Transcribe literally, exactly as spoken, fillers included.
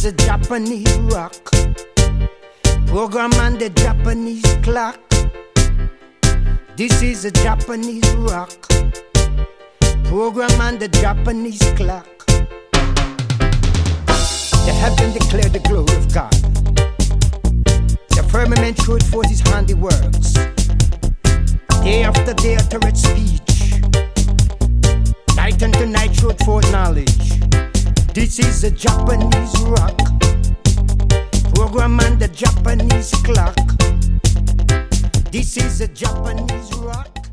is a Japanese rock, program on the Japanese clock. This is a Japanese rock, program on the Japanese clock. The heaven declare the glory of God. The firmament showed forth his handiworks. Day after day uttered speech. Night unto night showed forth knowledge. This is a Japanese rock, program on the Japanese clock. This is a Japanese rock.